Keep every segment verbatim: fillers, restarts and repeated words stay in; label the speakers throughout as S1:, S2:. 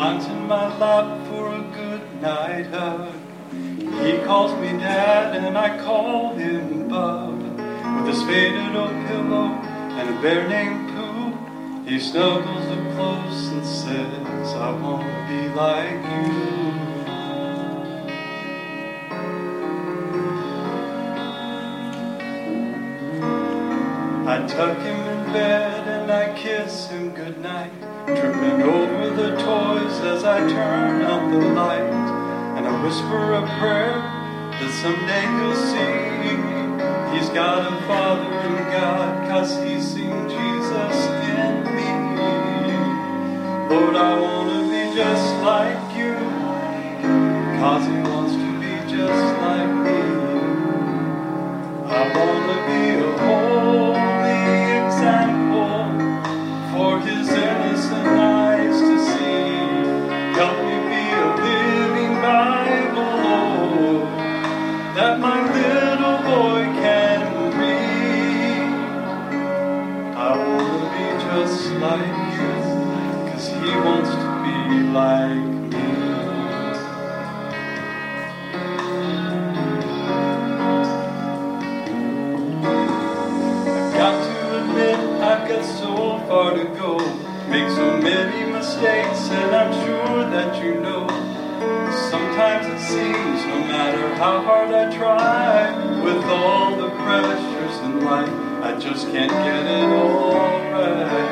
S1: climbs in my lap for a good night hug. He calls me Dad and I call him Bub. With his faded old pillow and a bear named Pooh, he snuggles up close and says, I want to be like you. I tuck him in bed and I kiss him goodnight, tripping over the toys as I turn out the light. And I whisper a prayer that someday he'll see he's got a Father in God, 'cause he's seen Jesus in me. Lord, I want to be just like you, 'cause he wants to be just like me. I want to be a holy example for his innocent eyes to see. Help me be a living Bible, Lord, that my little boy can read. I want to be just like you, 'cause he wants to be like me. I've got to admit I've got so far to go, make so many mistakes, and I'm sure that you know. Sometimes it seems no matter how hard I try, with all the pressures in life, I just can't get it all right.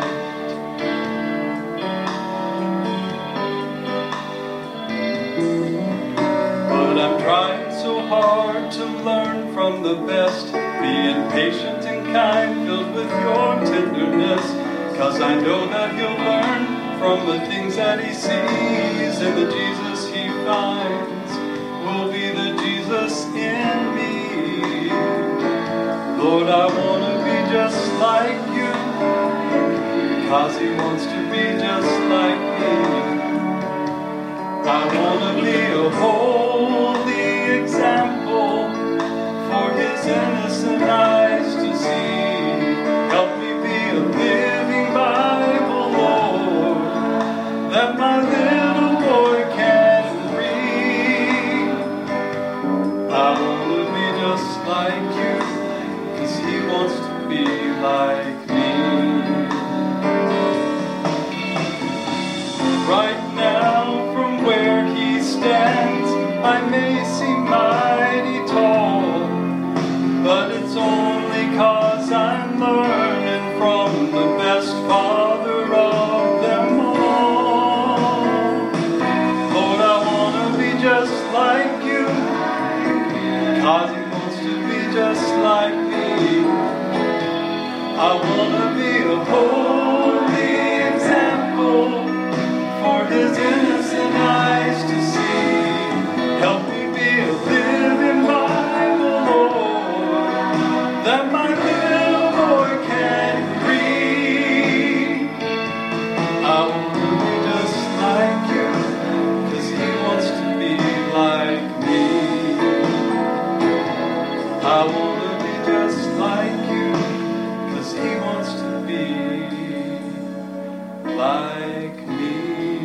S1: But I'm trying so hard to learn from the best, being patient and kind, filled with your tenderness, 'cause I know that he'll learn from the things that he sees, and the Jesus he finds will be the Jesus in me. Lord, I want to be just like you, 'cause he wants to be just like me. I want to be a holy example for his innocent eyes to see. Help me be a living Bible, Lord, that my little boy can read. I want to be just like you, 'cause he wants to be like me. Right now, from where he stands, I may seem mighty tall, but it's only 'cause I'm learning from the best Father of them all. Lord, I want to be just like you, 'cause he wants to be just like me. I want to be a holy example for his innocent eyes to see. Help me be a living Bible, Lord, that my little boy can read. I want to be just like you, 'cause he wants to be like me. I want to be just like you, 'cause he wants to be like me.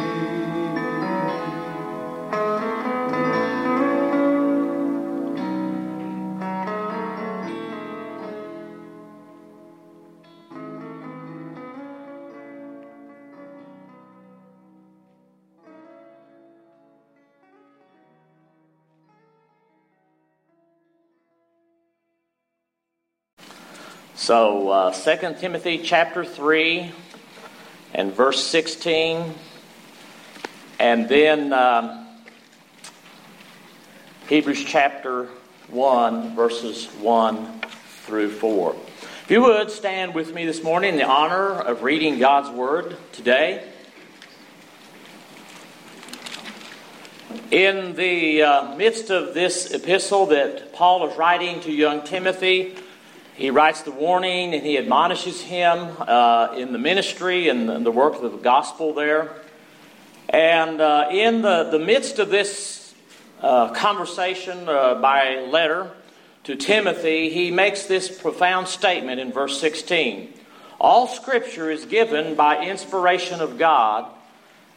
S2: So, uh, Second Timothy chapter three and verse sixteen, and then um, Hebrews chapter one, verses one through four. If you would, stand with me this morning in the honor of reading God's Word today. In the uh, midst of this epistle that Paul is writing to young Timothy, he writes the warning and he admonishes him uh, in the ministry and the, the work of the gospel there. And uh, in the, the midst of this uh, conversation uh, by letter to Timothy, he makes this profound statement in verse sixteen. All Scripture is given by inspiration of God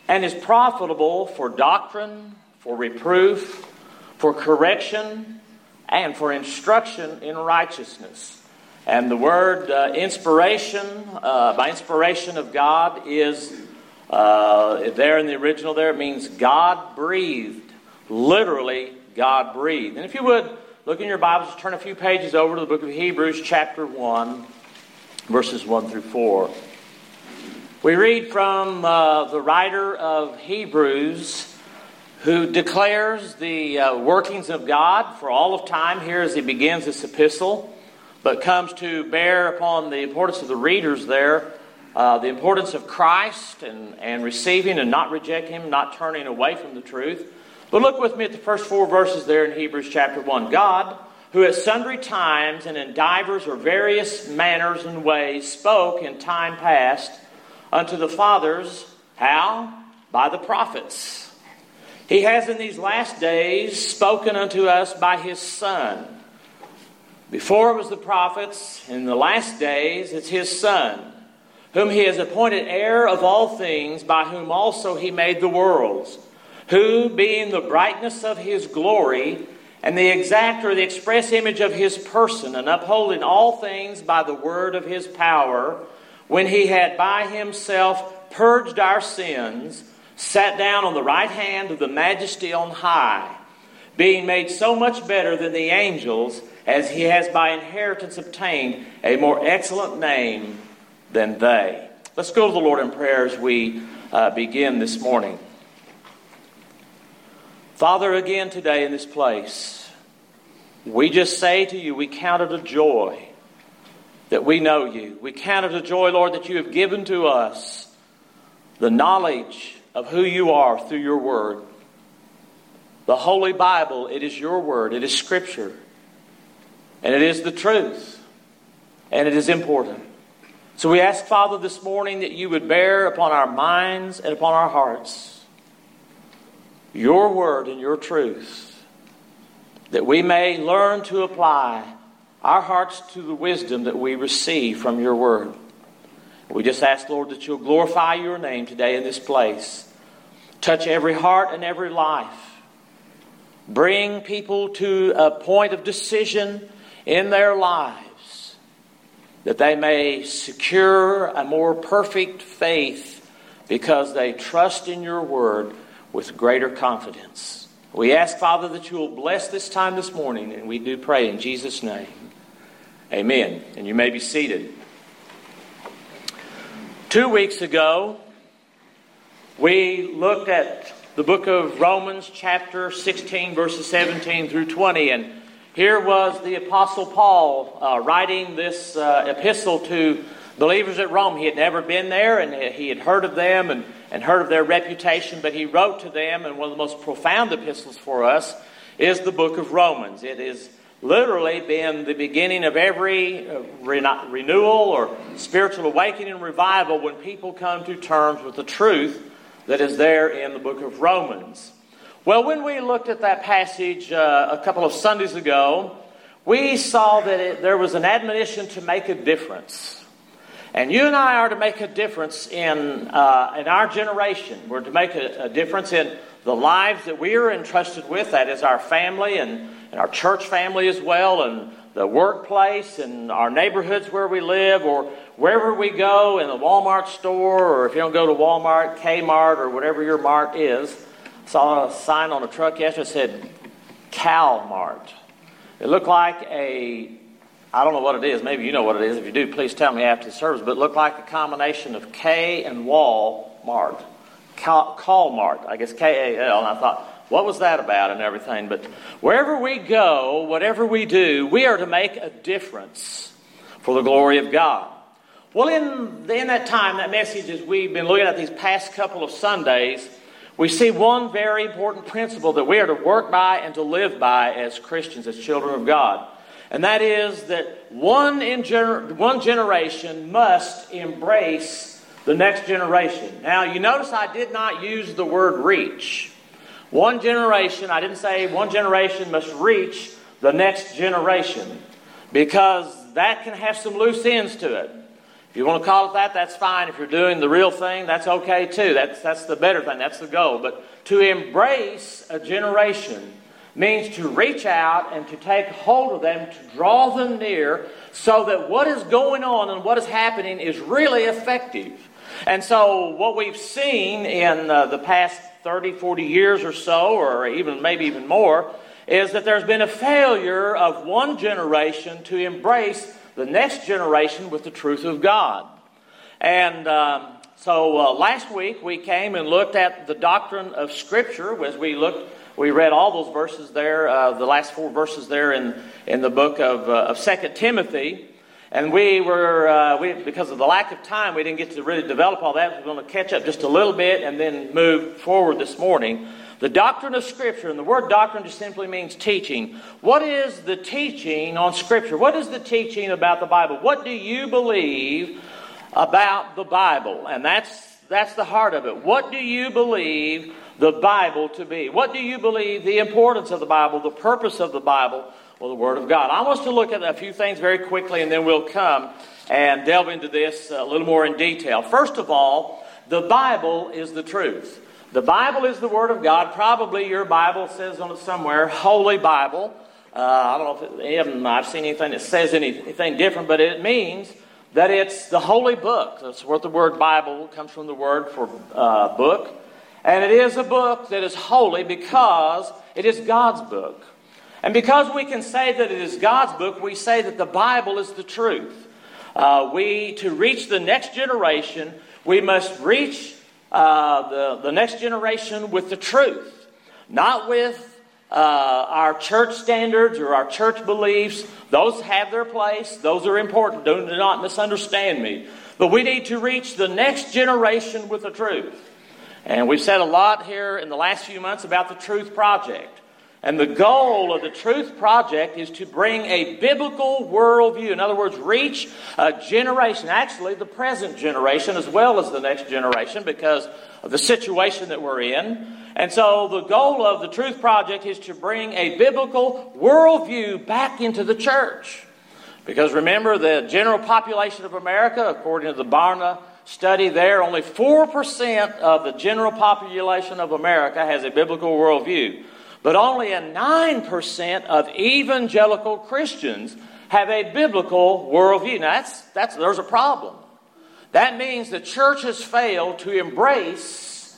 S2: and is profitable for doctrine, for reproof, for correction, and for instruction in righteousness. And the word uh, inspiration, uh, by inspiration of God, is uh, there in the original there. It means God breathed. Literally, God breathed. And if you would, look in your Bibles, turn a few pages over to the book of Hebrews, chapter one, verses one through four. We read from uh, the writer of Hebrews, who declares the uh, workings of God for all of time here as he begins this epistle, but comes to bear upon the importance of the readers there, uh, the importance of Christ and, and receiving and not rejecting Him, not turning away from the truth. But look with me at the first four verses there in Hebrews chapter one. God, who at sundry times and in divers or various manners and ways spoke in time past unto the fathers, how? By the prophets. He has in these last days spoken unto us by His Son. Before it was the prophets, in the last days it's His Son, whom He has appointed heir of all things, by whom also He made the worlds, who, being the brightness of His glory, and the exact or the express image of His person, and upholding all things by the word of His power, when He had by Himself purged our sins, sat down on the right hand of the Majesty on high, being made so much better than the angels, as He has by inheritance obtained a more excellent name than they. Let's go to the Lord in prayer as we uh, begin this morning. Father, again today in this place, we just say to You, we count it a joy that we know You. We count it a joy, Lord, that You have given to us the knowledge of who You are through Your Word. The Holy Bible, it is Your Word, it is Scripture, and it is the truth, and it is important. So we ask, Father, this morning that You would bear upon our minds and upon our hearts Your Word and Your truth, that we may learn to apply our hearts to the wisdom that we receive from Your Word. We just ask, Lord, that You'll glorify Your name today in this place. Touch every heart and every life. Bring people to a point of decision in their lives, that they may secure a more perfect faith because they trust in Your Word with greater confidence. We ask, Father, that You will bless this time this morning, and we do pray in Jesus' name. Amen. And you may be seated. Two weeks ago, we looked at the book of Romans, chapter sixteen, verses seventeen through twenty, and here was the Apostle Paul uh, writing this uh, epistle to believers at Rome. He had never been there, and he had heard of them and, and heard of their reputation, but he wrote to them, and one of the most profound epistles for us is the book of Romans. It has literally been the beginning of every uh, re- renewal or spiritual awakening and revival when people come to terms with the truth that is there in the book of Romans. Well, when we looked at that passage uh, a couple of Sundays ago, we saw that it, there was an admonition to make a difference. And you and I are to make a difference in uh, in our generation. We're to make a, a difference in the lives that we are entrusted with. That is our family and, and our church family as well, and the workplace and our neighborhoods where we live, or wherever we go, in the Walmart store, or if you don't go to Walmart, Kmart, or whatever your mart is. Saw a sign on a truck yesterday that said CalMart. It looked like a, I don't know what it is. Maybe you know what it is. If you do, please tell me after the service. But it looked like a combination of K and Walmart. Cal, Calmart, I guess K A L. And I thought, what was that about and everything? But wherever we go, whatever we do, we are to make a difference for the glory of God. Well, in, in that time, that message, as we've been looking at these past couple of Sundays, we see one very important principle that we are to work by and to live by as Christians, as children of God. And that is that one, in gener- one generation must embrace the next generation. Now, you notice I did not use the word reach. One generation, I didn't say one generation must reach the next generation, because that can have some loose ends to it. If you want to call it that, that's fine. If you're doing the real thing, that's okay too. That's, that's the better thing. That's the goal. But to embrace a generation means to reach out and to take hold of them, to draw them near, so that what is going on and what is happening is really effective. And so what we've seen in uh, the past thirty, forty years or so, or even maybe even more, is that there's been a failure of one generation to embrace the next generation with the truth of God. And um, so uh, last week we came and looked at the doctrine of Scripture. As we looked, we read all those verses there, uh, the last four verses there in, in the book of, uh, of Second Timothy. And we were, uh, we, because of the lack of time, we didn't get to really develop all that. We're going to catch up just a little bit and then move forward this morning. The doctrine of Scripture, and the word doctrine just simply means teaching. What is the teaching on Scripture? What is the teaching about the Bible? What do you believe about the Bible? And that's that's the heart of it. What do you believe the Bible to be? What do you believe the importance of the Bible, the purpose of the Bible? Well, the Word of God. I want us to look at a few things very quickly, and then we'll come and delve into this a little more in detail. First of all, the Bible is the truth. The Bible is the Word of God. Probably your Bible says on it somewhere, Holy Bible. Uh, I don't know if it, I've seen anything that says anything different, but it means that it's the holy book. That's what the word Bible comes from, the word for uh, book. And it is a book that is holy because it is God's book. And because we can say that it is God's book, we say that the Bible is the truth. Uh, we, to reach the next generation, we must reach uh, the, the next generation with the truth. Not with uh, our church standards or our church beliefs. Those have their place. Those are important. Do not misunderstand me. But we need to reach the next generation with the truth. And we've said a lot here in the last few months about the Truth Project. And the goal of the Truth Project is to bring a biblical worldview. In other words, reach a generation, actually the present generation as well as the next generation because of the situation that we're in. And so the goal of the Truth Project is to bring a biblical worldview back into the church. Because remember, the general population of America, according to the Barna study there, only four percent of the general population of America has a biblical worldview. But only a nine percent of evangelical Christians have a biblical worldview. Now, that's, that's, there's a problem. That means the church has failed to embrace,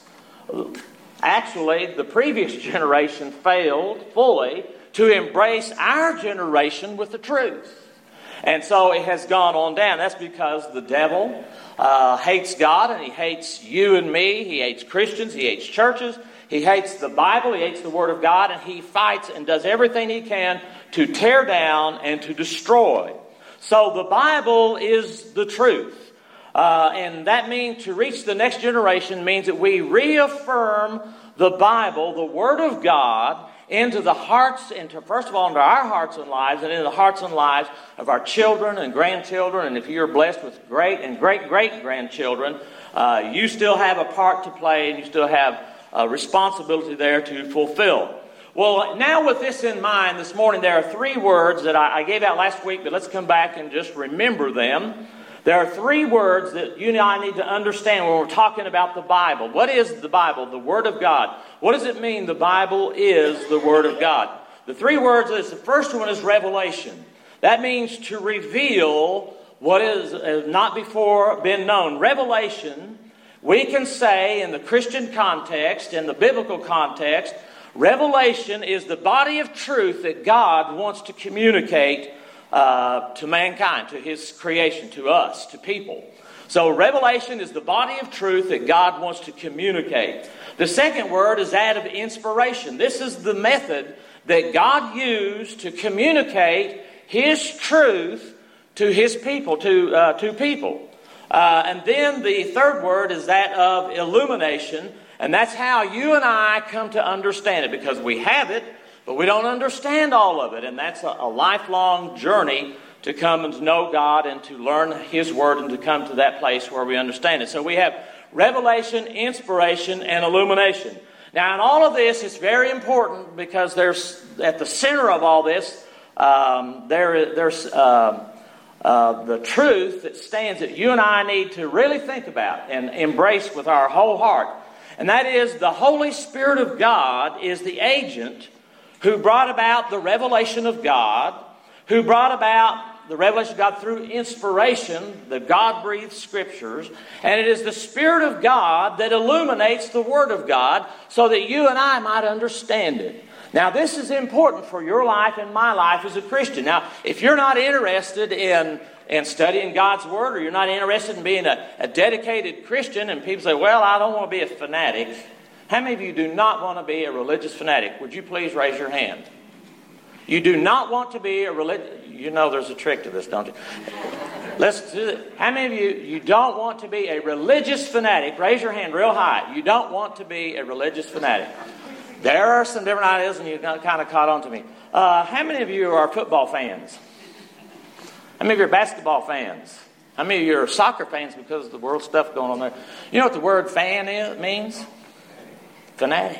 S2: actually, the previous generation failed fully to embrace our generation with the truth. And so it has gone on down. That's because the devil uh, hates God, and he hates you and me. He hates Christians. He hates churches. He hates the Bible, he hates the Word of God, and he fights and does everything he can to tear down and to destroy. So the Bible is the truth. Uh, and that means to reach the next generation means that we reaffirm the Bible, the Word of God, into the hearts, into first of all into our hearts and lives, and into the hearts and lives of our children and grandchildren. And if you're blessed with great and great-great-grandchildren, uh, you still have a part to play, and you still have a responsibility there to fulfill. Well, now with this in mind, this morning there are three words that I, I gave out last week, but let's come back and just remember them. There are three words that you and I need to understand when we're talking about the Bible. What is the Bible? The Word of God. What does it mean the Bible is the Word of God? The three words is, the first one is revelation. That means to reveal what is has not before been known. Revelation, we can say in the Christian context, in the biblical context, revelation is the body of truth that God wants to communicate uh, to mankind, to His creation, to us, to people. So revelation is the body of truth that God wants to communicate. The second word is that of inspiration. This is the method that God used to communicate His truth to His people, to uh, to people. Uh, and then the third word is that of illumination, and that's how you and I come to understand it, because we have it, but we don't understand all of it, and that's a, a lifelong journey to come and to know God and to learn His Word and to come to that place where we understand it. So we have revelation, inspiration, and illumination. Now, in all of this, it's very important because there's at the center of all this, um, there there's. Um, uh, the truth that stands that you and I need to really think about and embrace with our whole heart. And that is, the Holy Spirit of God is the agent who brought about the revelation of God, who brought about the revelation of God through inspiration, the God-breathed Scriptures. And it is the Spirit of God that illuminates the Word of God so that you and I might understand it. Now, this is important for your life and my life as a Christian. Now, if you're not interested in, in studying God's Word, or you're not interested in being a, a dedicated Christian, and people say, well, I don't want to be a fanatic. How many of you do not want to be a religious fanatic? Would you please raise your hand? You do not want to be a religious... You know there's a trick to this, don't you? Let's do it. How many of you, you don't want to be a religious fanatic? Raise your hand real high. You don't want to be a religious fanatic. There are some different ideas, and you kind of caught on to me. Uh, how many of you are football fans? How many of you are basketball fans? How many of you are soccer fans because of the world stuff going on there? You know what the word fan is, means? Fanatic.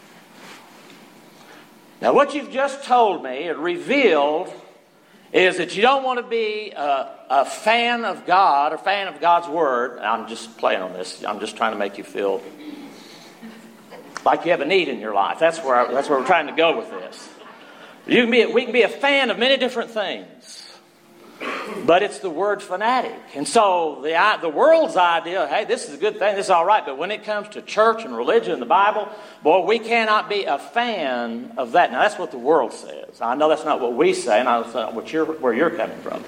S2: Now, what you've just told me, it revealed, is that you don't want to be a, a fan of God or fan of God's Word. I'm just playing on this. I'm just trying to make you feel like you have a need in your life. That's where I, that's where we're trying to go with this. You can be, we can be a fan of many different things, but it's the word fanatic. And so the the world's idea, hey, this is a good thing, this is all right, but when it comes to church and religion and the Bible, boy, we cannot be a fan of that. Now, that's what the world says. I know that's not what we say, and I know what you're, where you're coming from.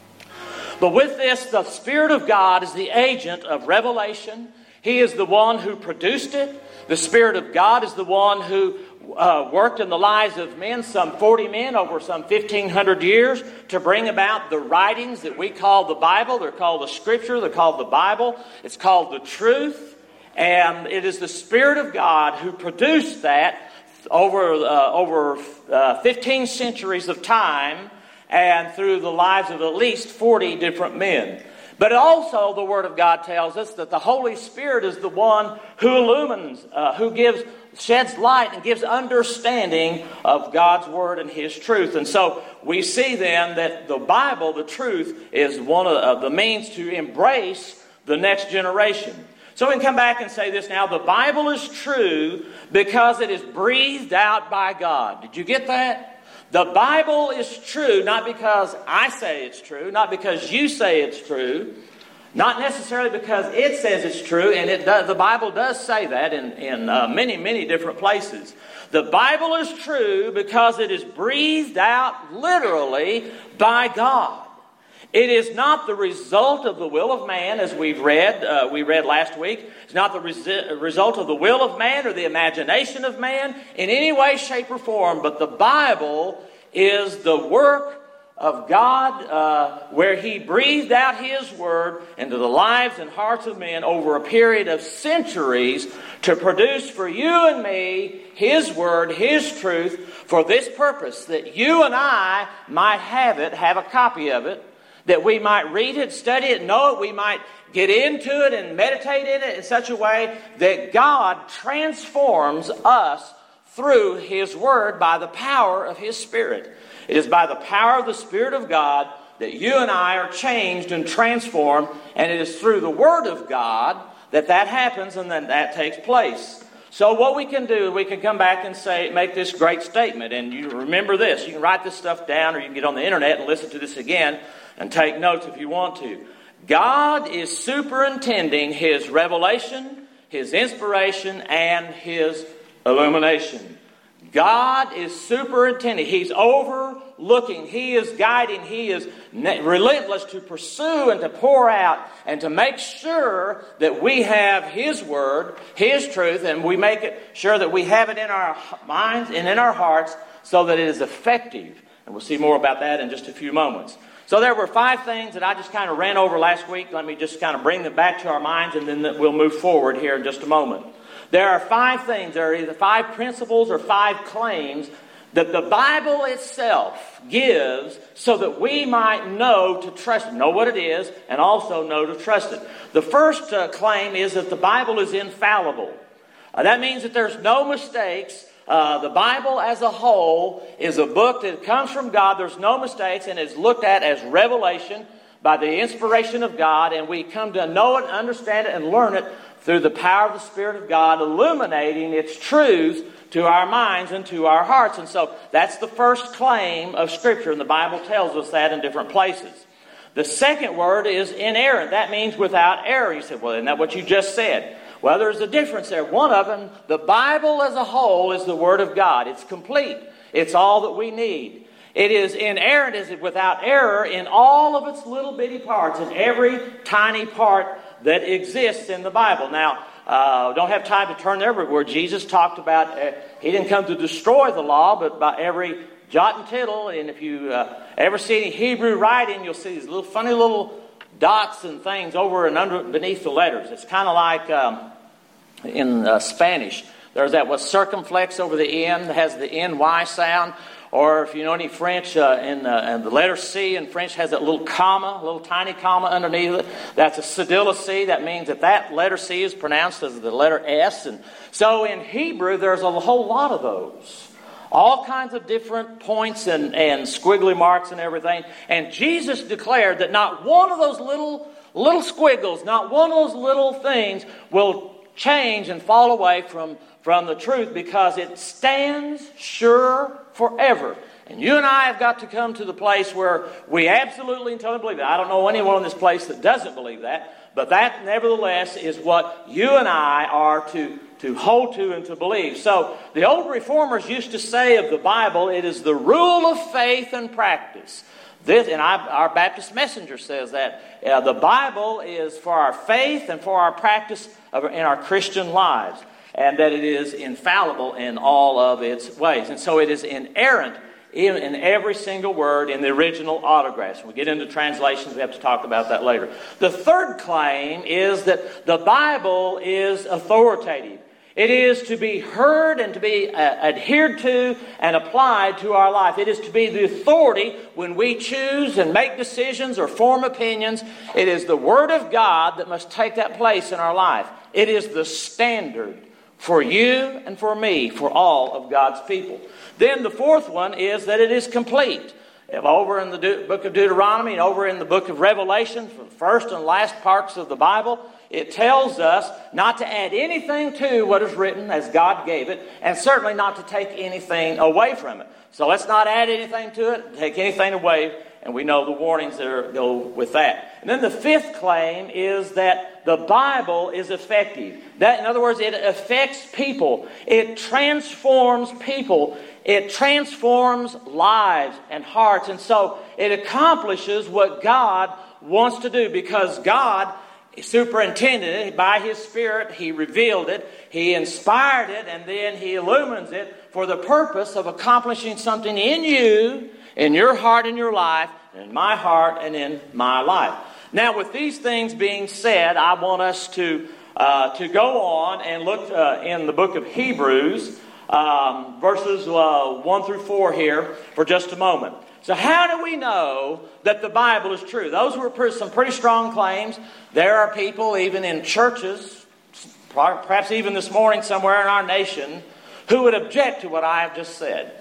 S2: But with this, the Spirit of God is the agent of revelation. He is the one who produced it. The Spirit of God is the one who uh, worked in the lives of men, some forty men over some fifteen hundred years, to bring about the writings that we call the Bible. They're called the Scripture. They're called the Bible. It's called the truth. And it is the Spirit of God who produced that over, uh, over uh, fifteen centuries of time and through the lives of at least forty different men. But also the Word of God tells us that the Holy Spirit is the one who illumines, uh, who gives, sheds light and gives understanding of God's Word and His truth. And so we see then that the Bible, the truth, is one of the means to embrace the next generation. So we can come back and say this now, the Bible is true because it is breathed out by God. Did you get that? The Bible is true not because I say it's true, not because you say it's true, not necessarily because it says it's true, and it does, the Bible does say that in, in uh, many, many different places. The Bible is true because it is breathed out literally by God. It is not the result of the will of man, as we've read, uh, we read last week. It's not the res- result of the will of man or the imagination of man in any way, shape, or form. But the Bible is the work of God, uh, where He breathed out His Word into the lives and hearts of men over a period of centuries to produce for you and me His Word, His truth, for this purpose, that you and I might have it, have a copy of it, that we might read it, study it, know it, we might get into it and meditate in it in such a way that God transforms us through His Word by the power of His Spirit. It is by the power of the Spirit of God that you and I are changed and transformed, and it is through the Word of God that that happens and that that takes place. So what we can do, we can come back and say, make this great statement, and you remember this. You can write this stuff down, or you can get on the internet and listen to this again and take notes if you want to. God is superintending His revelation, His inspiration, and His illumination. God is superintending. He's overlooking. He is guiding. He is relentless to pursue and to pour out and to make sure that we have His Word, His truth, and we make it sure that we have it in our minds and in our hearts so that it is effective. And we'll see more about that in just a few moments. So there were five things that I just kind of ran over last week. Let me just kind of bring them back to our minds, and then we'll move forward here in just a moment. There are five things. There are either five principles or five claims that the Bible itself gives so that we might know to trust it, know what it is, and also know to trust it. The first uh, claim is that the Bible is infallible. Uh, that means that there's no mistakes uh, the Bible as a whole is a book that comes from God. There's no mistakes, and is looked at as revelation by the inspiration of God, and we come to know it, understand it, and learn it through the power of the Spirit of God, illuminating its truths to our minds and to our hearts. And so that's the first claim of Scripture, and the Bible tells us that in different places. The second word is inerrant. That means without error. You said, well, isn't that what you just said? Well, there's a difference there. One of them, the Bible as a whole is the Word of God. It's complete. It's all that we need. It is inerrant, is it without error in all of its little bitty parts, in every tiny part that exists in the Bible. Now, uh, don't have time to turn there, but where Jesus talked about, uh, He didn't come to destroy the law, but by every jot and tittle. And if you uh, ever see any Hebrew writing, you'll see these little funny little dots and things over and under beneath the letters. It's kind of like um, in uh, Spanish. There's that what circumflex over the N, has the N Y sound. Or if you know any French, uh, in, uh, and the letter C in French has that little comma, a little tiny comma underneath it. That's a cedilla C. That means that that letter C is pronounced as the letter S. And so in Hebrew, there's a whole lot of those. All kinds of different points and, and squiggly marks and everything. And Jesus declared that not one of those little, little squiggles, not one of those little things will change and fall away from, from the truth, because it stands sure forever. And you and I have got to come to the place where we absolutely and totally believe that. I don't know anyone in this place that doesn't believe that, but that nevertheless is what you and I are to, to hold to and to believe. So the old reformers used to say of the Bible, it is the rule of faith and practice. This, and I, our Baptist Messenger says that uh, the Bible is for our faith and for our practice of, in our Christian lives, and that it is infallible in all of its ways. And so it is inerrant in, in every single word in the original autographs. When we get into translations, we have to talk about that later. The third claim is that the Bible is authoritative. It is to be heard and to be uh, adhered to and applied to our life. It is to be the authority when we choose and make decisions or form opinions. It is the Word of God that must take that place in our life. It is the standard for you and for me, for all of God's people. Then the fourth one is that it is complete. Over in the De- book of Deuteronomy and over in the book of Revelation, for the first and last parts of the Bible, it tells us not to add anything to what is written as God gave it, and certainly not to take anything away from it. So let's not add anything to it, take anything away, and we know the warnings that are, go with that. And then the fifth claim is that the Bible is effective. That, in other words, it affects people. It transforms people. It transforms lives and hearts. And so it accomplishes what God wants to do, because God superintended it by His Spirit. He revealed it. He inspired it, and then He illumines it for the purpose of accomplishing something in you, in your heart, in your life, in my heart, and in my life. Now, with these things being said, I want us to uh, to go on and look uh, in the book of Hebrews, um, verses uh, one through four here for just a moment. So how do we know that the Bible is true? Those were some pretty strong claims. There are people, even in churches, perhaps even this morning somewhere in our nation, who would object to what I have just said.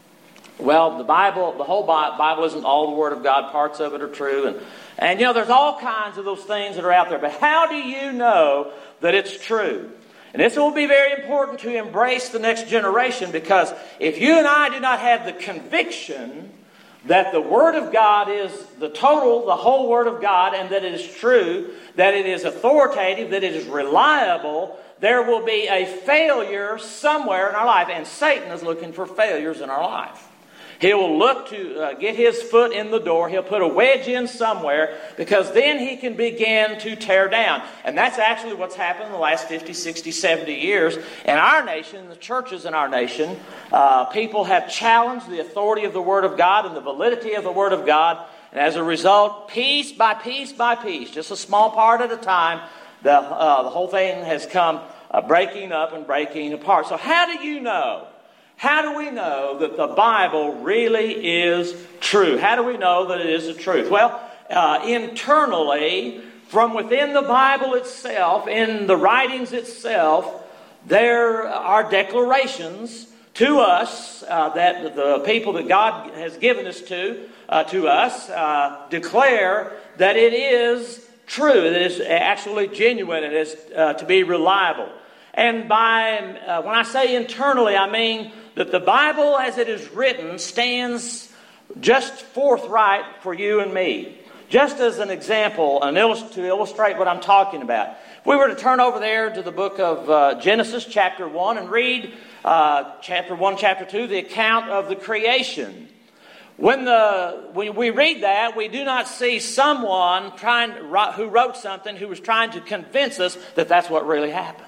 S2: Well, the Bible, the whole Bible isn't all the Word of God. Parts of it are true. And, and you know, there's all kinds of those things that are out there. But how do you know that it's true? And this will be very important to embrace the next generation, because if you and I do not have the conviction that the Word of God is the total, the whole Word of God, and that it is true, that it is authoritative, that it is reliable, there will be a failure somewhere in our life. And Satan is looking for failures in our life. He will look to uh, get his foot in the door. He'll put a wedge in somewhere, because then he can begin to tear down. And that's actually what's happened in the last fifty, sixty, seventy years. In our nation, the churches in our nation, uh, people have challenged the authority of the Word of God and the validity of the Word of God. And as a result, piece by piece by piece, just a small part at a time, the, uh, the whole thing has come uh, breaking up and breaking apart. So how do you know? How do we know that the Bible really is true? How do we know that it is the truth? Well, uh, internally, from within the Bible itself, in the writings itself, there are declarations to us, uh, that the people that God has given us to, uh, to us, uh, declare that it is true, that it's actually genuine, it is uh, to be reliable. And by uh, when I say internally, I mean that the Bible as it is written stands just forthright for you and me. Just as an example, an illust- to illustrate what I'm talking about. If we were to turn over there to the book of uh, Genesis chapter one and read uh, chapter one, chapter two, the account of the creation. When, the, when we read that, we do not see someone trying who wrote something who was trying to convince us that that's what really happened.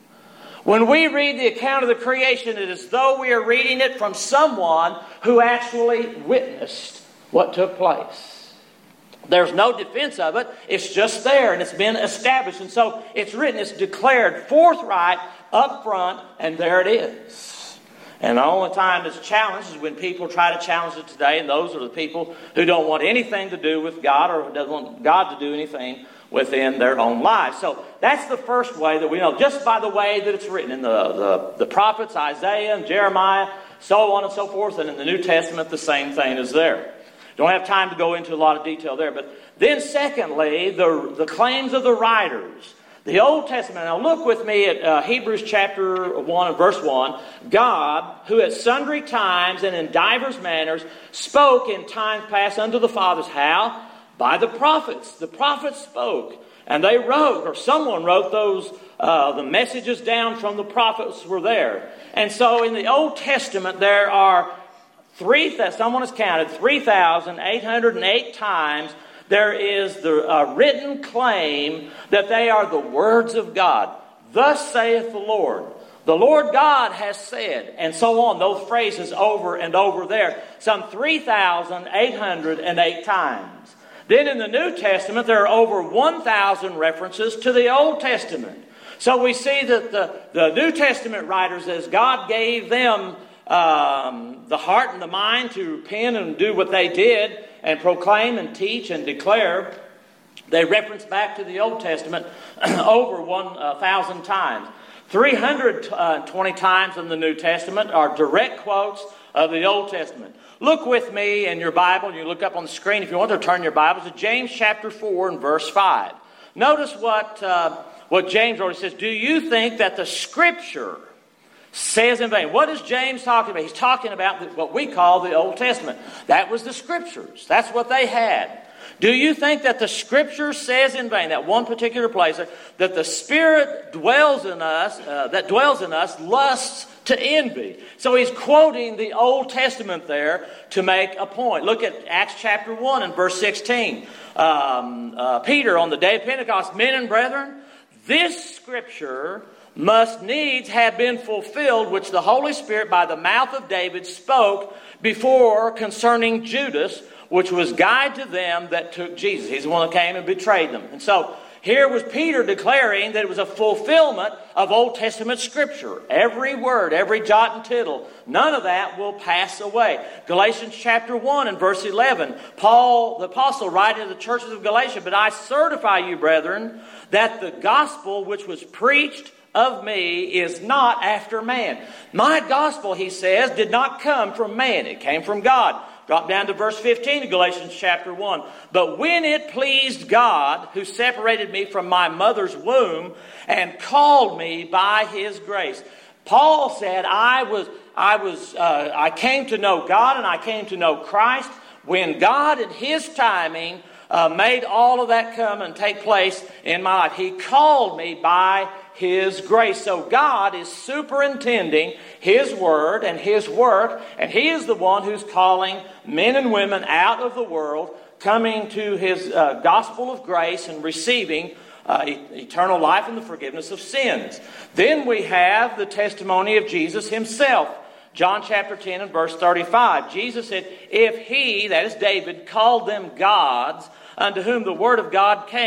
S2: When we read the account of the creation, it is as though we are reading it from someone who actually witnessed what took place. There's no defense of it. It's just there, and it's been established. And so it's written, it's declared forthright, up front, and there it is. And the only time it's challenged is when people try to challenge it today, and those are the people who don't want anything to do with God or don't want God to do anything within their own lives. So that's the first way that we know, just by the way that it's written in the, the, the prophets, Isaiah and Jeremiah, so on and so forth, and in the New Testament the same thing is there. Don't have time to go into a lot of detail there. But then secondly, the, the claims of the writers. The Old Testament. Now look with me at uh, Hebrews chapter one and verse one. God, who at sundry times and in divers manners spoke in times past unto the fathers. How? By the prophets. The prophets spoke. And they wrote, or someone wrote those, uh, the messages down from the prophets were there. And so in the Old Testament there are Three, someone has counted three thousand eight hundred eight times there is the uh, written claim that they are the words of God. Thus saith the Lord. The Lord God has said, and so on. Those phrases over and over there. Some three thousand eight hundred eight times. Then in the New Testament there are over one thousand references to the Old Testament. So we see that the, the New Testament writers, as God gave them Um, the heart and the mind to pen and do what they did and proclaim and teach and declare, they reference back to the Old Testament over one thousand times. three hundred twenty times in the New Testament are direct quotes of the Old Testament. Look with me in your Bible, and you look up on the screen if you want to turn your Bibles to James chapter four and verse five. Notice what, uh, what James wrote. He says, do you think that the Scripture says in vain? What is James talking about? He's talking about what we call the Old Testament. That was the Scriptures. That's what they had. Do you think that the Scripture says in vain, that one particular place, that the Spirit dwells in us, uh, that dwells in us, lusts to envy? So he's quoting the Old Testament there to make a point. Look at Acts chapter one and verse sixteen. Um, uh, Peter on the day of Pentecost, men and brethren, this Scripture must needs have been fulfilled, which the Holy Spirit by the mouth of David spoke before concerning Judas, which was guide to them that took Jesus. He's the one that came and betrayed them. And so here was Peter declaring that it was a fulfillment of Old Testament Scripture. Every word, every jot and tittle, none of that will pass away. Galatians chapter one and verse eleven, Paul the apostle writing to the churches of Galatia, but I certify you, brethren, that the gospel which was preached of me is not after man. My gospel, he says, did not come from man. It came from God. Drop down to verse fifteen of Galatians chapter one. But when it pleased God, who separated me from my mother's womb and called me by his grace. Paul said, I was, I was, uh, I came to know God and I came to know Christ when God in his timing uh, made all of that come and take place in my life. He called me by his grace. So God is superintending his word and his work, and he is the one who's calling men and women out of the world, coming to his uh, gospel of grace and receiving uh, e- eternal life and the forgiveness of sins. Then we have the testimony of Jesus himself. John chapter ten and verse thirty-five. Jesus said, if he, that is David, called them gods, unto whom the word of God came,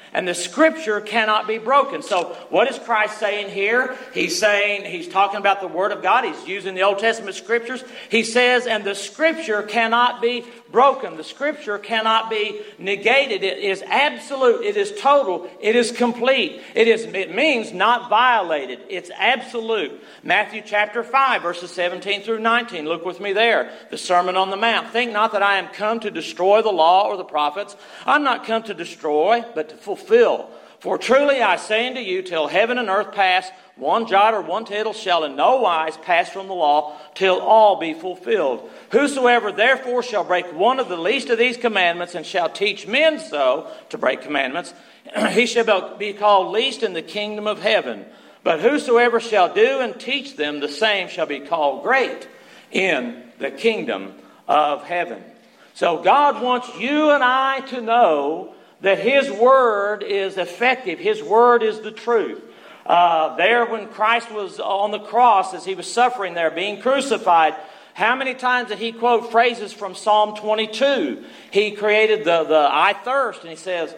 S2: and the Scripture cannot be broken. So what is Christ saying here? He's saying, he's talking about the Word of God. He's using the Old Testament Scriptures. He says, and the Scripture cannot be broken. The Scripture cannot be negated. It is absolute. It is total. It is complete. It is. It means not violated. It's absolute. Matthew chapter five, verses seventeen through nineteen. Look with me there. The Sermon on the Mount. Think not that I am come to destroy the law or the prophets. I'm not come to destroy, but to fulfill. For truly I say unto you, till heaven and earth pass, one jot or one tittle shall in no wise pass from the law, till all be fulfilled. Whosoever therefore shall break one of the least of these commandments, and shall teach men so to break commandments, he shall be called least in the kingdom of heaven. But whosoever shall do and teach them, the same shall be called great in the kingdom of heaven. So God wants you and I to know that His Word is effective. His Word is the truth. Uh, there when Christ was on the cross, as He was suffering there, being crucified, how many times did He quote phrases from Psalm twenty-two? He created the, the I thirst, and He says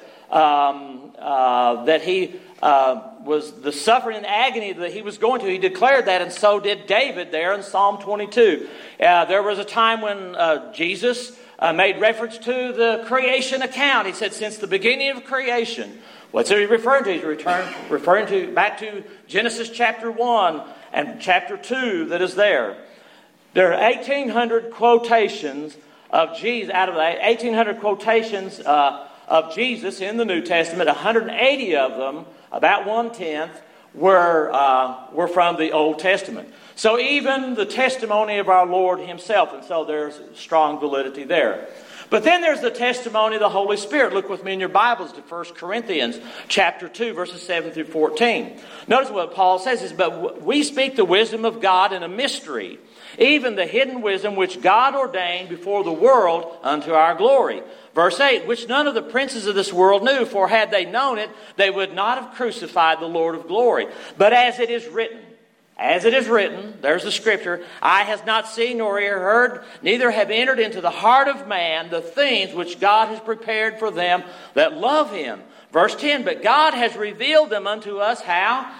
S2: um, uh, that He uh, was the suffering and agony that He was going to. He declared that, and so did David there in Psalm twenty-two. Uh, there was a time when uh, Jesus uh, made reference to the creation account. He said, since the beginning of creation. What's he referring to? He's return, referring to back to Genesis chapter one and chapter two that is there. There are eighteen hundred quotations of Jesus, out of the eighteen hundred quotations uh, of Jesus in the New Testament, one hundred eighty of them, about one-tenth, were, uh, were from the Old Testament. So even the testimony of our Lord Himself, and so there's strong validity there. But then there's the testimony of the Holy Spirit. Look with me in your Bibles to First Corinthians chapter two, verses seven through fourteen. Notice what Paul says is, but we speak the wisdom of God in a mystery, even the hidden wisdom which God ordained before the world unto our glory. Verse eight, which none of the princes of this world knew, for had they known it, they would not have crucified the Lord of glory. But as it is written, As it is written, there's the scripture, eye has not seen nor ear heard, neither have entered into the heart of man the things which God has prepared for them that love Him. Verse ten, but God has revealed them unto us, how?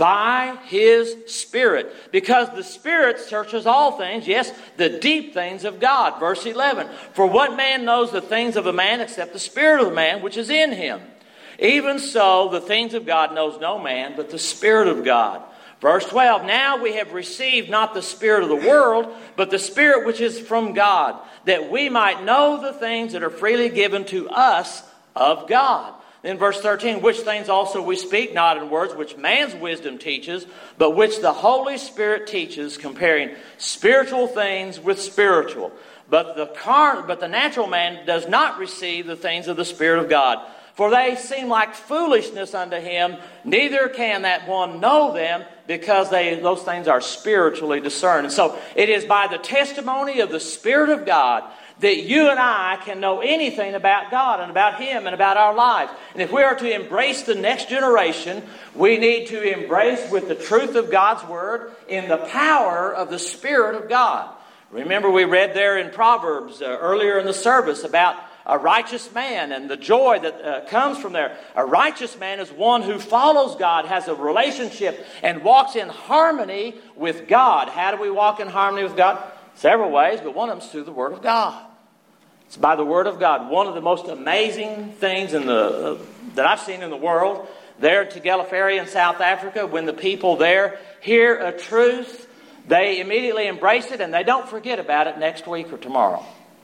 S2: By His Spirit. Because the Spirit searches all things, yes, the deep things of God. Verse eleven, for what man knows the things of a man except the Spirit of the man which is in him? Even so, the things of God knows no man, but the Spirit of God. Verse twelve, now we have received not the spirit of the world, but the Spirit which is from God, that we might know the things that are freely given to us of God. Then verse thirteen, which things also we speak, not in words which man's wisdom teaches, but which the Holy Spirit teaches, comparing spiritual things with spiritual. But the car- but the natural man does not receive the things of the Spirit of God, for they seem like foolishness unto him, neither can that one know them, because they those things are spiritually discerned. And so it is by the testimony of the Spirit of God that you and I can know anything about God and about Him and about our lives. And if we are to embrace the next generation, we need to embrace with the truth of God's Word in the power of the Spirit of God. Remember, we read there in Proverbs uh, earlier in the service about a righteous man and the joy that uh, comes from there. A righteous man is one who follows God, has a relationship, and walks in harmony with God. How do we walk in harmony with God? Several ways, but one of them is through the Word of God. It's by the Word of God. One of the most amazing things in the uh, that I've seen in the world, there at Tegalaferry in South Africa, when the people there hear a truth, they immediately embrace it and they don't forget about it next week or tomorrow.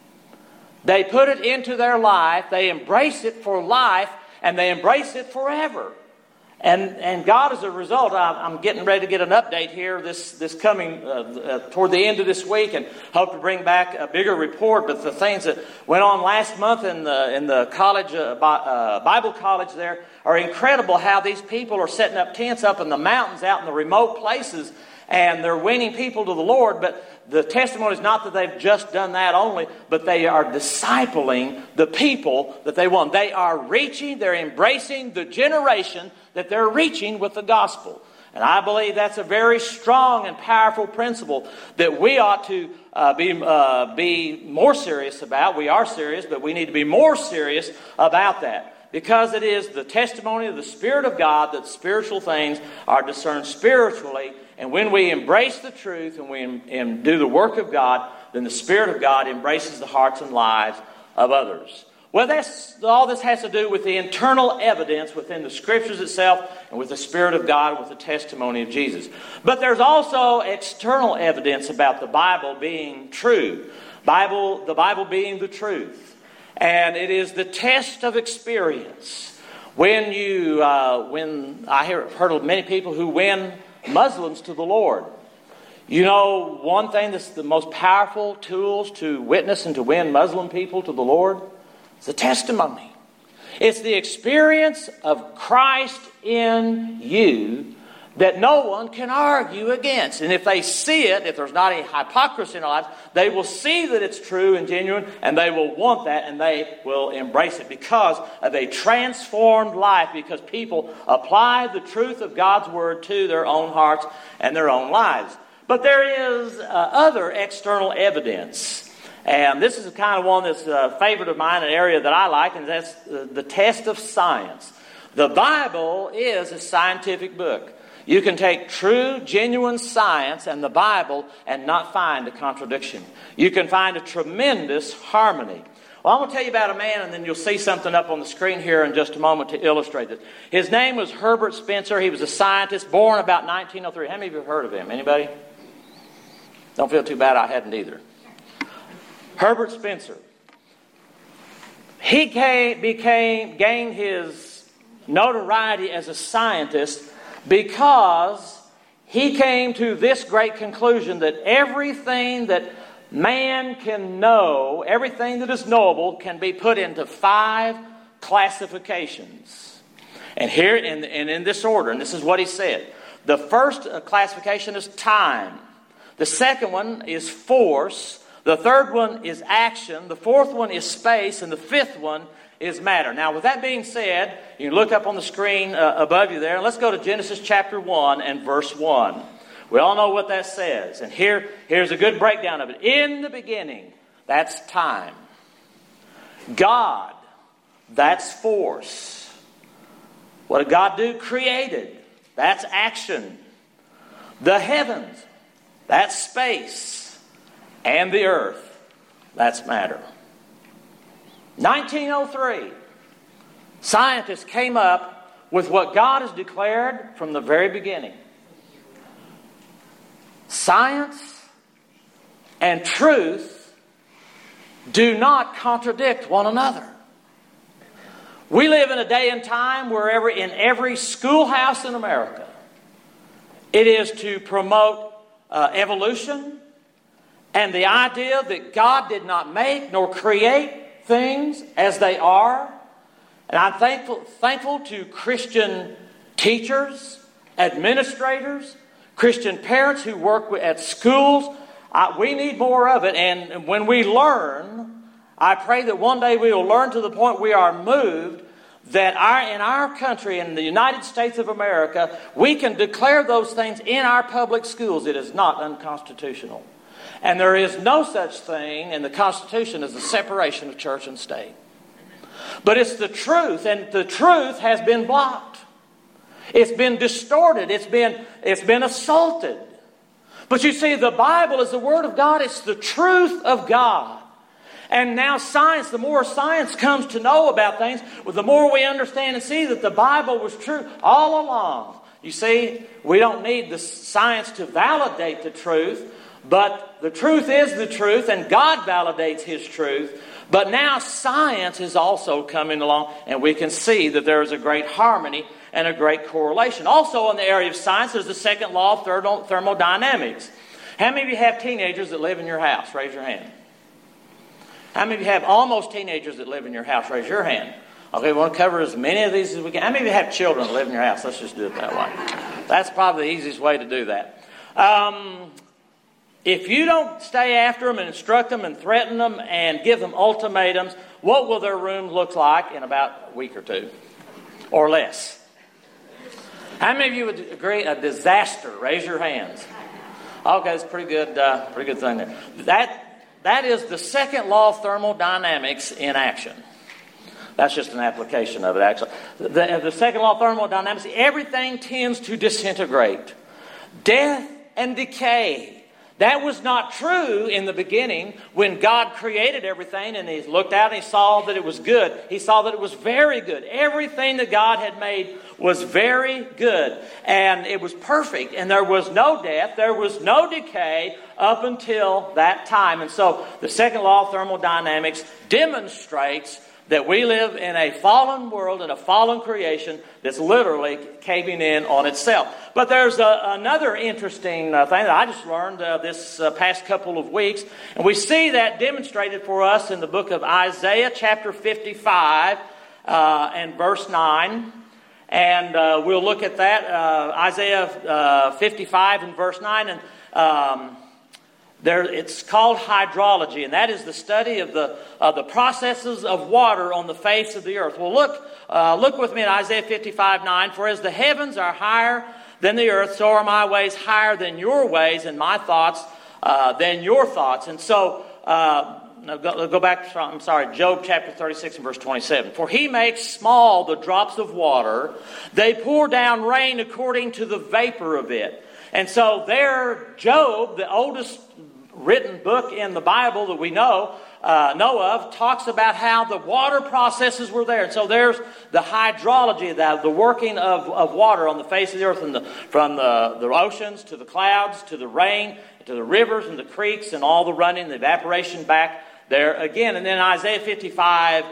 S2: They put it into their life, they embrace it for life, and they embrace it forever. And and God, as a result, I'm getting ready to get an update here this, this coming, uh, uh, toward the end of this week, and hope to bring back a bigger report. But the things that went on last month in the, in the college, uh, uh, Bible college there are incredible, how these people are setting up tents up in the mountains out in the remote places, and they're winning people to the Lord. But the testimony is not that they've just done that only, but they are discipling the people that they want. They are reaching, they're embracing the generation that they're reaching with the gospel. And I believe that's a very strong and powerful principle that we ought to uh, be, uh, be more serious about. We are serious, but we need to be more serious about that. because it is the testimony of the Spirit of God that spiritual things are discerned spiritually. And when we embrace the truth and we em- and do the work of God, then the Spirit of God embraces the hearts and lives of others. Well, that's, all this has to do with the internal evidence within the Scriptures itself and with the Spirit of God, with the testimony of Jesus. But there's also external evidence about the Bible being true. Bible, the Bible being the truth. And it is the test of experience. When you, uh, when I hear, heard of many people who win Muslims to the Lord. You know, one thing that's the most powerful tools to witness and to win Muslim people to the Lord is the testimony. It's the experience of Christ in you that no one can argue against. And if they see it, if there's not any hypocrisy in our lives, they will see that it's true and genuine, and they will want that, and they will embrace it because of a transformed life, because people apply the truth of God's Word to their own hearts and their own lives. But there is uh, other external evidence. And this is the kind of one that's a favorite of mine, an area that I like, and that's the, the test of science. The Bible is a scientific book. You can take true, genuine science and the Bible and not find a contradiction. You can find a tremendous harmony. Well, I'm going to tell you about a man, and then you'll see something up on the screen here in just a moment to illustrate this. His name was Herbert Spencer. He was a scientist born about nineteen oh three. How many of you have heard of him? Anybody? Don't feel too bad. I hadn't either. Herbert Spencer. He came, became, gained his notoriety as a scientist because he came to this great conclusion that everything that man can know, everything that is knowable, can be put into five classifications. And here, in, and in this order, and this is what he said. The first classification is time. The second one is force. The third one is action. The fourth one is space. And the fifth one is matter. Now, with that being said, you can look up on the screen uh, above you there. And let's go to Genesis chapter one and verse one. We all know what that says. And here, here's a good breakdown of it. In the beginning, that's time. God, that's force. What did God do? Created. That's action. The heavens, that's space. And the earth, that's matter. nineteen oh three, scientists came up with what God has declared from the very beginning. Science and truth do not contradict one another. We live in a day and time where every, in every schoolhouse in America, it is to promote uh, evolution and the idea that God did not make nor create things as they are. And I'm thankful, thankful to Christian teachers, administrators, Christian parents who work at schools. Uh, we need more of it. And when we learn, I pray that one day we will learn to the point we are moved that our, in our country, in the United States of America, we can declare those things in our public schools. It is not unconstitutional. And there is no such thing in the Constitution as the separation of church and state. But it's the truth, and the truth has been blocked. It's been distorted. It's been, it's been assaulted. But you see, the Bible is the Word of God. It's the truth of God. And now science, the more science comes to know about things, well, the more we understand and see that the Bible was true all along. You see, we don't need the science to validate the truth, but the truth is the truth, and God validates His truth. But now science is also coming along, and we can see that there is a great harmony and a great correlation. Also in the area of science, there's the second law of thermo- thermodynamics. How many of you have teenagers that live in your house? Raise your hand. How many of you have almost teenagers that live in your house? Raise your hand. Okay, we want to cover as many of these as we can. How many of you have children that live in your house? Let's just do it that way. That's probably the easiest way to do that. Um... If you don't stay after them and instruct them and threaten them and give them ultimatums, what will their room look like in about a week or two? Or less? How many of you would agree a disaster? Raise your hands. Okay, that's a pretty good, uh, pretty good thing there. That, that is the second law of thermodynamics in action. That's just an application of it, actually. The, the second law of thermodynamics, everything tends to disintegrate. Death and decay. That was not true in the beginning when God created everything and He looked out and He saw that it was good. He saw that it was very good. Everything that God had made was very good. And it was perfect. And there was no death. There was no decay up until that time. And so the second law of thermodynamics demonstrates that we live in a fallen world, in a fallen creation that's literally caving in on itself. But there's a, another interesting uh, thing that I just learned uh, this uh, past couple of weeks. And we see that demonstrated for us in the book of Isaiah chapter fifty-five uh, and verse nine. And uh, we'll look at that, uh, Isaiah uh, fifty-five and verse nine. And um, There, it's called hydrology, and that is the study of the uh, the processes of water on the face of the earth. Well, look, uh, look with me at Isaiah fifty-five nine. For as the heavens are higher than the earth, so are my ways higher than your ways, and my thoughts uh, than your thoughts. And so, uh, no, go, go back. I'm sorry, Job chapter thirty-six and verse twenty-seven. For He makes small the drops of water; they pour down rain according to the vapor of it. And so, there, Job, the oldest written book in the Bible that we know uh, know of, talks about how the water processes were there. And so there's the hydrology, the, the working of, of water on the face of the earth, and the, from the, the oceans to the clouds to the rain to the rivers and the creeks and all the running, the evaporation back there again. And then Isaiah fifty-five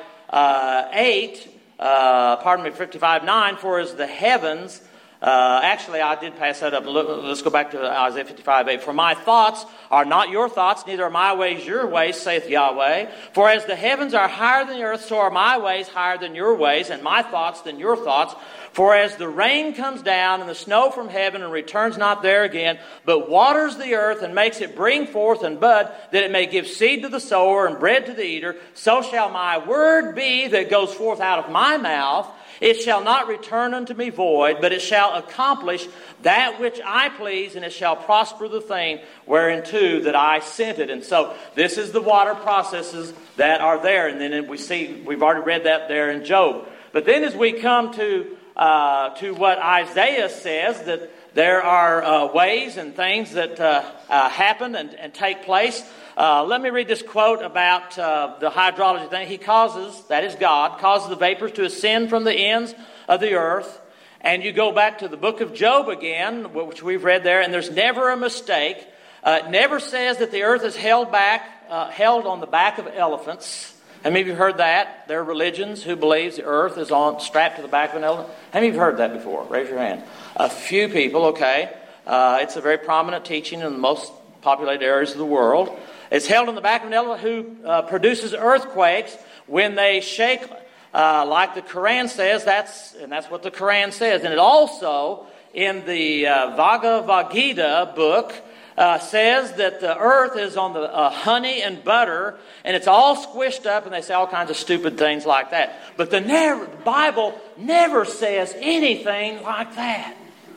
S2: eight, uh, pardon me, fifty-five nine, for as the heavens. Uh, actually, I did pass that up. Look, let's go back to Isaiah fifty-five eight. For my thoughts are not your thoughts, neither are my ways your ways, saith Yahweh. For as the heavens are higher than the earth, so are my ways higher than your ways, and my thoughts than your thoughts. For as the rain comes down and the snow from heaven and returns not there again, but waters the earth and makes it bring forth and bud, that it may give seed to the sower and bread to the eater, so shall my word be that goes forth out of my mouth. It shall not return unto me void, but it shall accomplish that which I please, and it shall prosper the thing whereunto that I sent it. And so this is the water processes that are there. And then we see, we've already read that there in Job. But then as we come to uh, to what Isaiah says, that there are uh, ways and things that uh, uh, happen and, and take place. Uh, let me read this quote about uh, the hydrology thing. He causes, that is God, causes the vapors to ascend from the ends of the earth. And you go back to the book of Job again, which we've read there, and there's never a mistake. Uh, it never says that the earth is held back, uh, held on the back of elephants. How many of you heard that? There are religions who believe the earth is on strapped to the back of an elephant. How many of you heard that before? Raise your hand. A few people, okay. Uh, it's a very prominent teaching in the most populated areas of the world. It's held on the back of an elephant who uh, produces earthquakes when they shake, uh, like the Quran says. That's and that's what the Quran says. And it also, in the uh, Bhagavad Gita book, uh, says that the earth is on the uh, honey and butter, and it's all squished up, and they say all kinds of stupid things like that. But the, never, the Bible never says anything like that.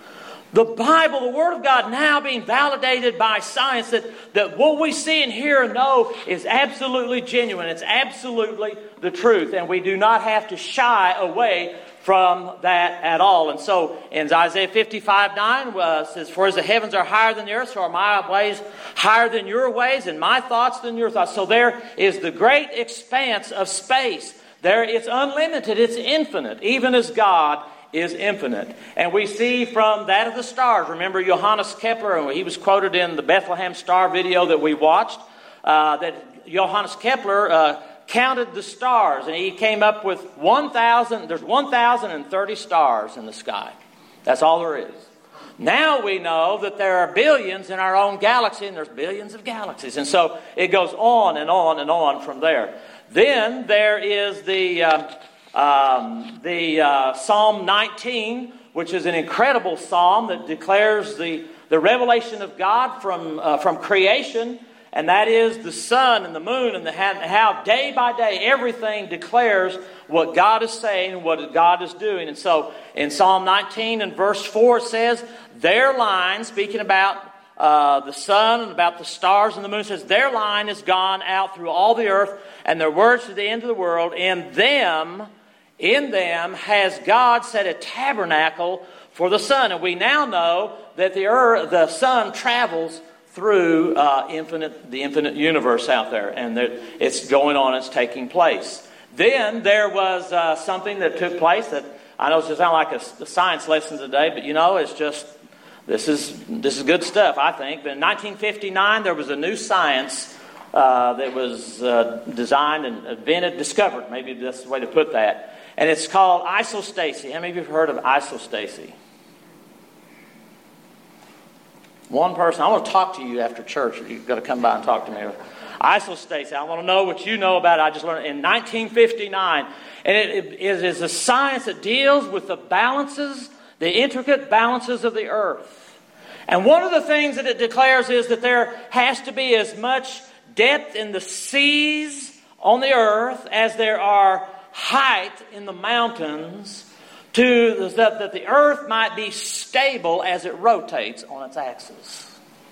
S2: The Bible, the Word of God, now being validated by science, that, that what we see and hear and know is absolutely genuine. It's absolutely the truth. And we do not have to shy away from that at all. And so in Isaiah fifty-five nine uh, says, for as the heavens are higher than the earth, so are my ways higher than your ways, and my thoughts than your thoughts. So there is the great expanse of space. There it's unlimited, it's infinite, even as God is infinite. And we see from that of the stars. Remember Johannes Kepler, he was quoted in the Bethlehem Star video that we watched, uh, that Johannes Kepler uh, counted the stars, and he came up with one thousand, there's one thousand thirty stars in the sky. That's all there is. Now we know that there are billions in our own galaxy, and there's billions of galaxies. And so it goes on and on and on from there. Then there is the... Uh, Um, the uh, Psalm nineteen, which is an incredible psalm that declares the, the revelation of God from uh, from creation, and that is the sun and the moon and the how day by day everything declares what God is saying and what God is doing. And so in Psalm nineteen and verse four it says, their line, speaking about uh, the sun and about the stars and the moon, says their line is gone out through all the earth, and their words to the end of the world. In them In them has God set a tabernacle for the sun. And we now know that the earth, the sun travels through uh, infinite, the infinite universe out there. And that it's going on, it's taking place. Then there was uh, something that took place that I know it's just sound like a, a science lesson today, but you know, it's just, this is this is good stuff, I think. But in nineteen fifty-nine, there was a new science uh, that was uh, designed and invented, discovered, maybe that's the way to put that. And it's called isostasy. How many of you have heard of isostasy? One person. I want to talk to you after church. You've got to come by and talk to me. Isostasy. I want to know what you know about it. I just learned it in nineteen fifty-nine. And it, it, it is a science that deals with the balances, the intricate balances of the earth. And one of the things that it declares is that there has to be as much depth in the seas on the earth as there are height in the mountains, to that, that the earth might be stable as it rotates on its axis.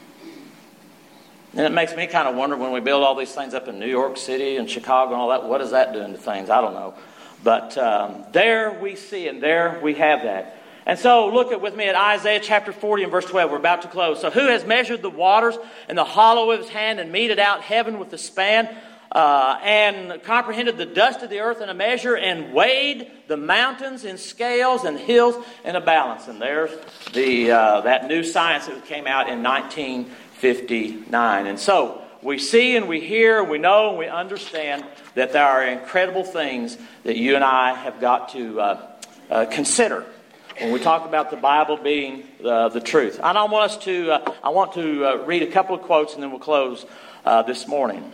S2: And it makes me kind of wonder, when we build all these things up in New York City and Chicago and all that, what is that doing to things? I don't know. But um, there we see, and there we have that. And so look at with me at Isaiah chapter forty and verse twelve. We're about to close. So who has measured the waters in the hollow of his hand and meted out heaven with the span, uh, and comprehended the dust of the earth in a measure, and weighed the mountains in scales and hills in a balance? And there's the uh, that new science that came out in nineteen fifty-nine. And so we see and we hear and we know and we understand that there are incredible things that you and I have got to uh, uh, consider when we talk about the Bible being uh, the truth. And I want us to uh, I want to uh, read a couple of quotes and then we'll close uh, this morning.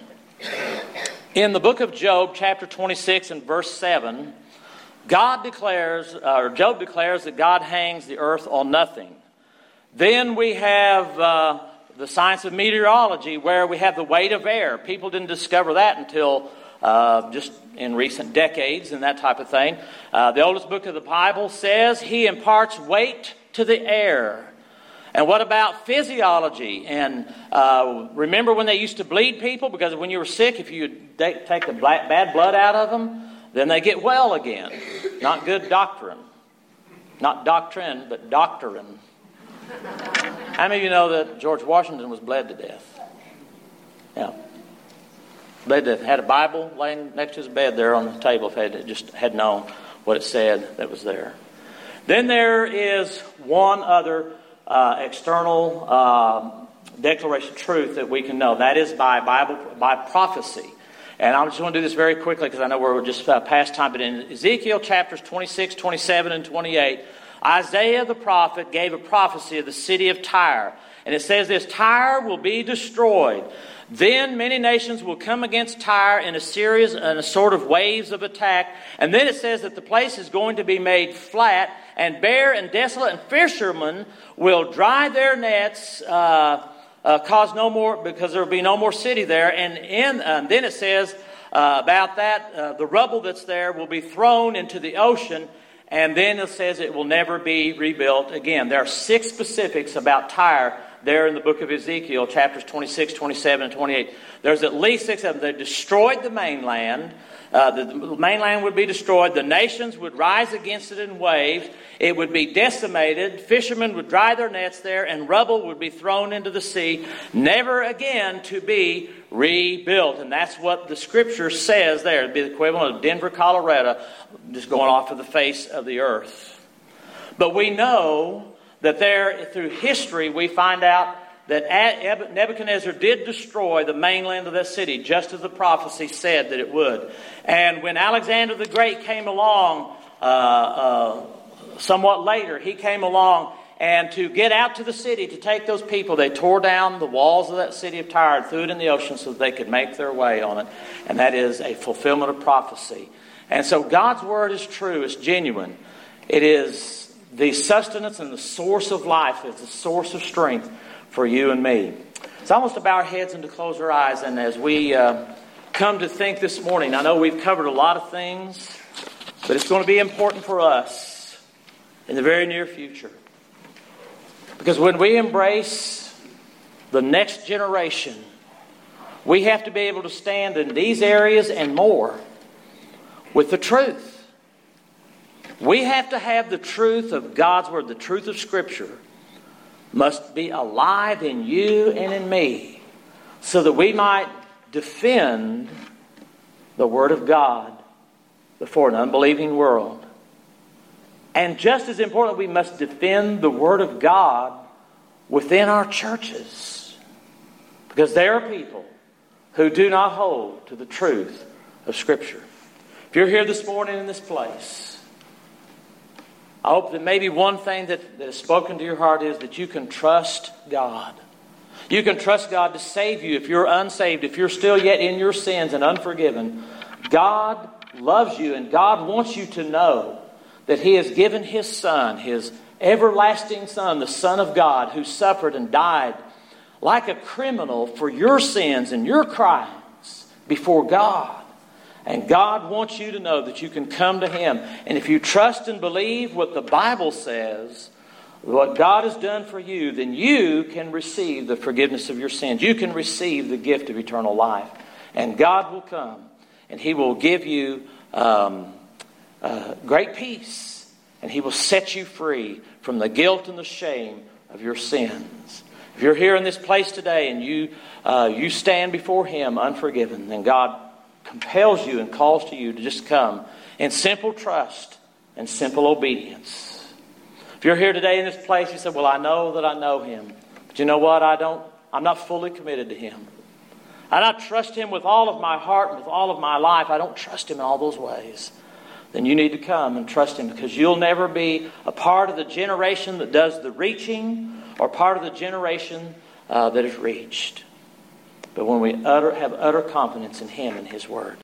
S2: In the book of Job, chapter twenty-six and verse seven, God declares, uh, or Job declares, that God hangs the earth on nothing. Then we have Uh, the science of meteorology, where we have the weight of air. People didn't discover that until uh, just in recent decades and that type of thing. Uh, the oldest book of the Bible says he imparts weight to the air. And what about physiology? And uh, remember when they used to bleed people? Because when you were sick, if you take the black, bad blood out of them, then they get well again. Not good doctrine. Not doctrine, but doctrine. How many of you know that George Washington was bled to death? Yeah. Bled to death. Had a Bible laying next to his bed there on the table if he had just had known what it said that was there. Then there is one other uh, external uh, declaration of truth that we can know. That is by Bible, by prophecy. And I'm just going to do this very quickly because I know we're just uh, past time. But in Ezekiel chapters twenty-six, twenty-seven, and twenty-eight, Isaiah the prophet gave a prophecy of the city of Tyre. And it says this: Tyre will be destroyed. Then many nations will come against Tyre in a series and a sort of waves of attack. And then it says that the place is going to be made flat and bare and desolate, and fishermen will dry their nets, uh, uh, cause no more, because there will be no more city there. And in, uh, then it says uh, about that, uh, the rubble that's there will be thrown into the ocean. And then it says it will never be rebuilt again. There are six specifics about Tyre there in the book of Ezekiel, chapters twenty-six, twenty-seven, and twenty-eight. There's at least six of them. They destroyed the mainland. Uh, the mainland would be destroyed. The nations would rise against it in waves. It would be decimated. Fishermen would dry their nets there, and rubble would be thrown into the sea, never again to be rebuilt. And that's what the Scripture says there. It'd be the equivalent of Denver, Colorado, just going off of the face of the earth. But we know that there, through history, we find out that Nebuchadnezzar did destroy the mainland of that city, just as the prophecy said that it would. And when Alexander the Great came along, uh, uh, somewhat later, he came along, and to get out to the city to take those people, they tore down the walls of that city of Tyre and threw it in the ocean so that they could make their way on it. And that is a fulfillment of prophecy. And so God's word is true, it's genuine. It is the sustenance and the source of life. It's the source of strength for you and me. It's almost to bow our heads and to close our eyes. And as we uh, come to think this morning, I know we've covered a lot of things, but it's going to be important for us in the very near future. Because when we embrace the next generation, we have to be able to stand in these areas and more with the truth. We have to have the truth of God's Word, the truth of Scripture must be alive in you and in me so that we might defend the Word of God before an unbelieving world. And just as important, we must defend the Word of God within our churches. Because there are people who do not hold to the truth of Scripture. If you're here this morning in this place, I hope that maybe one thing that, that has spoken to your heart is that you can trust God. You can trust God to save you if you're unsaved, if you're still yet in your sins and unforgiven. God loves you, and God wants you to know that He has given His Son, His everlasting Son, the Son of God, who suffered and died like a criminal for your sins and your crimes before God. And God wants you to know that you can come to Him. And if you trust and believe what the Bible says, what God has done for you, then you can receive the forgiveness of your sins. You can receive the gift of eternal life. And God will come and He will give you um, uh, great peace. And He will set you free from the guilt and the shame of your sins. If you're here in this place today and you uh, you stand before Him unforgiven, then God compels you and calls to you to just come in simple trust and simple obedience. If you're here today in this place, you say, well, I know that I know Him. But you know what? I don't, I'm not fully committed to Him. I don't trust Him with all of my heart and with all of my life. I don't trust Him in all those ways. Then you need to come and trust Him, because you'll never be a part of the generation that does the reaching or part of the generation uh, that is reached. But when we utter, have utter confidence in Him and His Word.